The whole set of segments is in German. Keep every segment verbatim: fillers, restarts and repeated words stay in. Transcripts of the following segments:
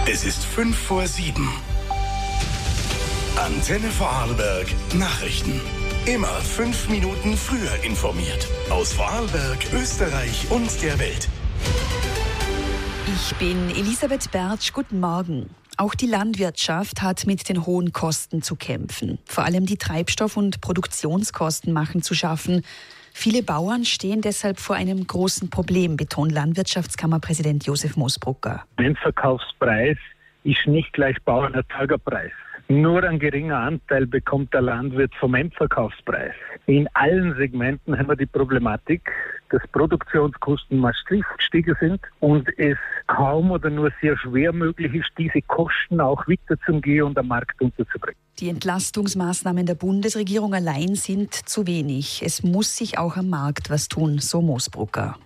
Es ist fünf vor sieben. Antenne Vorarlberg Nachrichten. Immer fünf Minuten früher informiert. Aus Vorarlberg, Österreich und der Welt. Ich bin Elisabeth Bertsch. Guten Morgen. Auch die Landwirtschaft hat mit den hohen Kosten zu kämpfen. Vor allem die Treibstoff- und Produktionskosten machen zu schaffen. Viele Bauern stehen deshalb vor einem großen Problem, betont Landwirtschaftskammerpräsident Josef Moosbrucker. Endverkaufspreis ist nicht gleich Bauernerzeugerpreis. Nur ein geringer Anteil bekommt der Landwirt vom Endverkaufspreis. In allen Segmenten haben wir die Problematik, dass Produktionskosten massiv gestiegen sind und es kaum oder nur sehr schwer möglich ist, diese Kosten auch weiterzugehen und am Markt unterzubringen. Die Entlastungsmaßnahmen der Bundesregierung allein sind zu wenig. Es muss sich auch am Markt was tun, so Moosbrucker.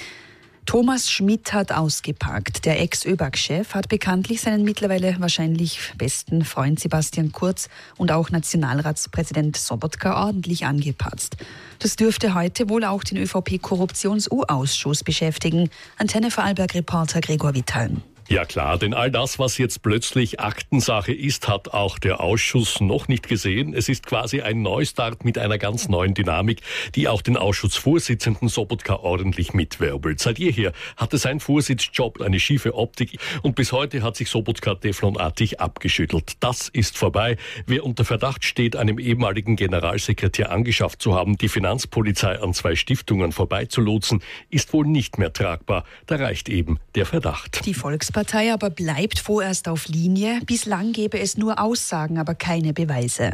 Thomas Schmidt hat ausgepackt. Der Ex-ÖBAG-Chef hat bekanntlich seinen mittlerweile wahrscheinlich besten Freund Sebastian Kurz und auch Nationalratspräsident Sobotka ordentlich angepatzt. Das dürfte heute wohl auch den ÖVP-Korruptions-U-Ausschuss beschäftigen. Antenne Vorarlberg-Reporter Gregor Vitalm. Ja klar, denn all das, was jetzt plötzlich Aktensache ist, hat auch der Ausschuss noch nicht gesehen. Es ist quasi ein Neustart mit einer ganz neuen Dynamik, die auch den Ausschussvorsitzenden Sobotka ordentlich mitwirbelt. Seit jeher hatte sein Vorsitzjob eine schiefe Optik und bis heute hat sich Sobotka teflonartig abgeschüttelt. Das ist vorbei. Wer unter Verdacht steht, einem ehemaligen Generalsekretär angeschafft zu haben, die Finanzpolizei an zwei Stiftungen vorbeizulotsen, ist wohl nicht mehr tragbar. Da reicht eben der Verdacht. Die Volkspartei Partei aber bleibt vorerst auf Linie. Bislang gäbe es nur Aussagen, aber keine Beweise.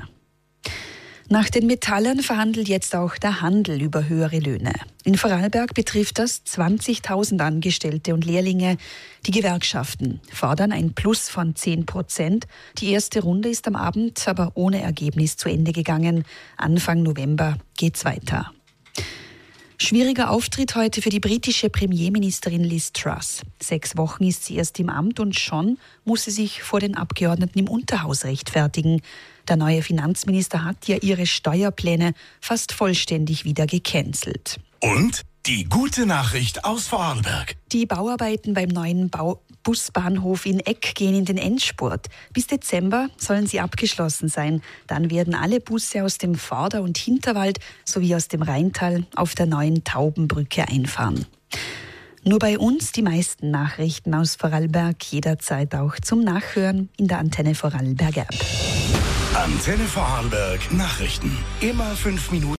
Nach den Metallern verhandelt jetzt auch der Handel über höhere Löhne. In Vorarlberg betrifft das zwanzigtausend Angestellte und Lehrlinge. Die Gewerkschaften fordern ein Plus von zehn Prozent. Die erste Runde ist am Abend aber ohne Ergebnis zu Ende gegangen. Anfang November geht's weiter. Schwieriger Auftritt heute für die britische Premierministerin Liz Truss. Sechs Wochen ist sie erst im Amt und schon muss sie sich vor den Abgeordneten im Unterhaus rechtfertigen. Der neue Finanzminister hat ja ihre Steuerpläne fast vollständig wieder gecancelt. Und die gute Nachricht aus Vorarlberg. Die Bauarbeiten beim neuen Bau- Busbahnhof in Eck gehen in den Endspurt. Bis Dezember sollen sie abgeschlossen sein. Dann werden alle Busse aus dem Vorder- und Hinterwald sowie aus dem Rheintal auf der neuen Taubenbrücke einfahren. Nur bei uns die meisten Nachrichten aus Vorarlberg, jederzeit auch zum Nachhören in der Antenne Vorarlberg App. Antenne Vorarlberg Nachrichten. Immer fünf Minuten.